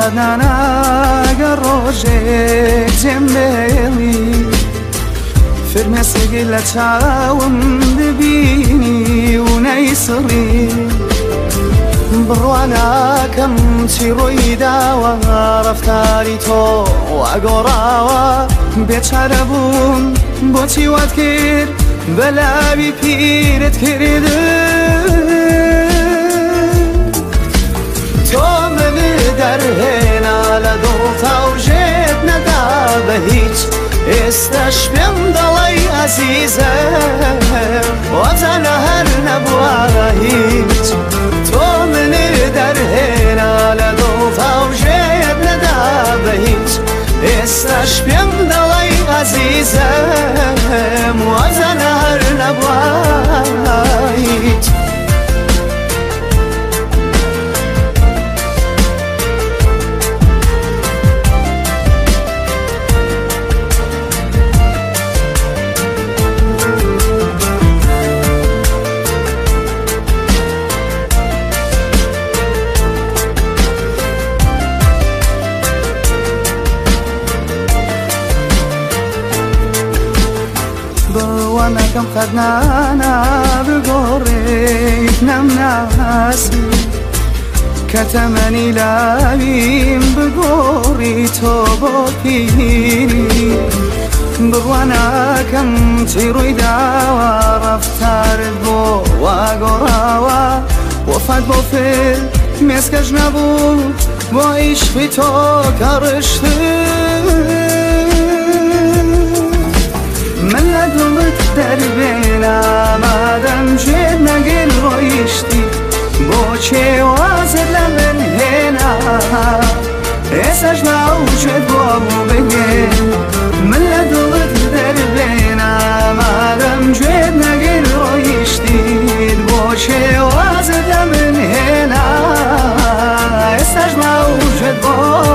خدانا قروجك جنبي فرمسي لا تعاوم دبيني ونيسري بڕوانا کەم چیڕۆیداوە ڕەفتاری تۆ وەگۆڕاوە بێچارە بووم بۆچی وات کرد بەلاوی پیرت کرد تۆ من دەرهێنا لە دڵتا و ژێت نەدا بە هیچ ئێستاش پێم دەڵێی ئەزیزە وەزانە هەر نەبووە هیچ تۆ من دەرهێنا لە دڵتا و ژێت نەدا بە هیچ ئێستاش پێم دەڵێی ئەزیزەم وەزانە هەر نەبووە هیچ بڕوانەکەم خەدنانە بگۆڕێیت نەمناسی کە تەمەنی لاویم بگۆڕی تۆ بۆ پیری بڕوانەکەم چی ڕووی داوە ڕەفتارت بۆ واگۆڕاوە وەفات بۆ فێر مێسکەش نەبوو بۆ عیشقی تۆ کە ڕشتر من لە دڵت دەربێنا مادەم ژێر نەگەل ڕۆیشتی بۆ چێوازت لە من هێنا ئێساش ناوچێت بۆ بگێن من لە دڵت دەربێنا مادەم ژێر نەگەل ڕۆیشتیت بۆ چێوازت لە من هێنا ئێساش ناوچێت بۆ